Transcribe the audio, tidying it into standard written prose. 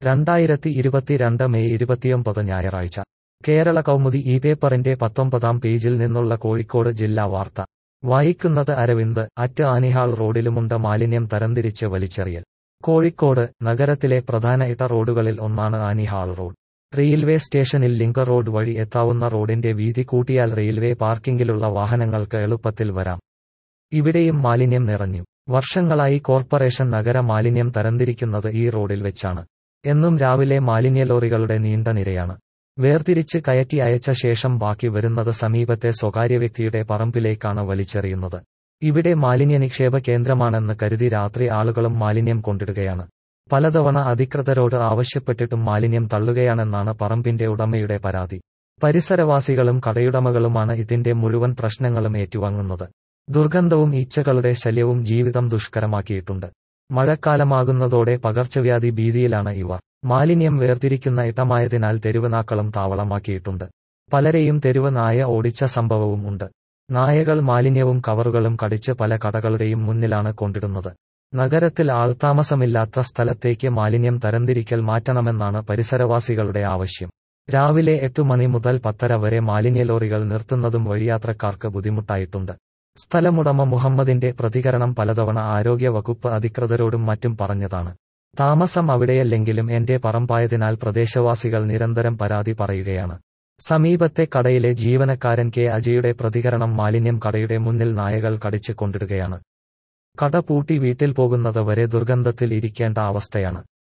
2022 May 29 ഞായറാഴ്ച കേരള കൗമുദി ഈ പേപ്പറിന്റെ 19-ാം പേജിൽ നിന്നുള്ള കോഴിക്കോട് ജില്ലാ വാർത്ത വായിക്കുന്നത് അരവിന്ദ്. ആനിഹാൾ റോഡിലുമുണ്ട് മാലിന്യം തരംതിരിച്ച് വലിച്ചെറിയൽ. കോഴിക്കോട് നഗരത്തിലെ പ്രധാന റോഡുകളിൽ ഒന്നാണ് ആനിഹാൾ റോഡ്. റെയിൽവേ സ്റ്റേഷനിൽ ലിങ്ക് റോഡ് വഴി എത്താവുന്ന റോഡിന്റെ വീതി കൂട്ടിയാൽ റെയിൽവേ പാർക്കിങ്ങിലുള്ള വാഹനങ്ങൾക്ക് എളുപ്പത്തിൽ വരാം. ഇവിടെയും മാലിന്യം നിറഞ്ഞു. വർഷങ്ങളായി കോർപ്പറേഷൻ നഗര മാലിന്യം തരംതിരിക്കുന്നത് ഈ റോഡിൽ വെച്ചാണ്. എന്നും രാവിലെ മാലിന്യലോറികളുടെ നീണ്ട നിരയാണ്. വേർതിരിച്ച് കയറ്റി അയച്ച ശേഷം ബാക്കി വരുന്നത് സമീപത്തെ സ്വകാര്യ വ്യക്തിയുടെ പറമ്പിലേക്കാണ് വലിച്ചെറിയുന്നത്. ഇവിടെ മാലിന്യ നിക്ഷേപ കേന്ദ്രമാണെന്ന് കരുതി രാത്രി ആളുകളും മാലിന്യം കൊണ്ടിടുകയാണ്. പലതവണ അധികൃതരോട് ആവശ്യപ്പെട്ടിട്ടും മാലിന്യം തള്ളുകയാണെന്നാണ് പറമ്പിന്റെ ഉടമയുടെ പരാതി. പരിസരവാസികളും കടയുടമകളുമാണ് ഇതിന്റെ മുഴുവൻ പ്രശ്നങ്ങളും ഏറ്റുവാങ്ങുന്നത്. ദുർഗന്ധവും ഈച്ചകളുടെ ശല്യവും ജീവിതം ദുഷ്കരമാക്കിയിട്ടുണ്ട്. മഴക്കാലമാകുന്നതോടെ പകർച്ചവ്യാധി ഭീതിയിലാണ് ഇവർ. മാലിന്യം വേർതിരിക്കുന്ന ഇടമായതിനാൽ തെരുവുനാക്കളും താവളമാക്കിയിട്ടുണ്ട്. പലരെയും തെരുവ് നായ ഓടിച്ച സംഭവവും ഉണ്ട്. നായകൾ മാലിന്യവും കവറുകളും കടിച്ച് പല കടകളുടെയും മുന്നിലാണ് കൊണ്ടിടുന്നത്. നഗരത്തിൽ ആൾതാമസമില്ലാത്ത സ്ഥലത്തേക്ക് മാലിന്യം തരംതിരിക്കൽ മാറ്റണമെന്നാണ് പരിസരവാസികളുടെ ആവശ്യം. രാവിലെ 8 മണി മുതൽ 10:30 വരെ മാലിന്യലോറികൾ നിർത്തുന്നതും വഴിയാത്രക്കാർക്ക് ബുദ്ധിമുട്ടായിട്ടുണ്ട്. സ്ഥലമുടമ മുഹമ്മദിന്റെ പ്രതികരണം പലതവണ ആരോഗ്യ വകുപ്പ് അധികൃതരോടും മറ്റും പറഞ്ഞതാണ്. താമസം അവിടെയല്ലെങ്കിലും എന്റെ പറമ്പായതിനാൽ പ്രദേശവാസികൾ നിരന്തരം പരാതി പറയുകയാണ്. സമീപത്തെ കടയിലെ ജീവനക്കാരൻ കെ അജയുടെ പ്രതികരണം മാലിന്യം കടയുടെ മുന്നിൽ നായകൾ കടിച്ച് കൊണ്ടിടുകയാണ്. കട പൂട്ടി വീട്ടിൽ പോകുന്നത് വരെ ദുർഗന്ധത്തിൽ ഇരിക്കേണ്ട അവസ്ഥയാണ്.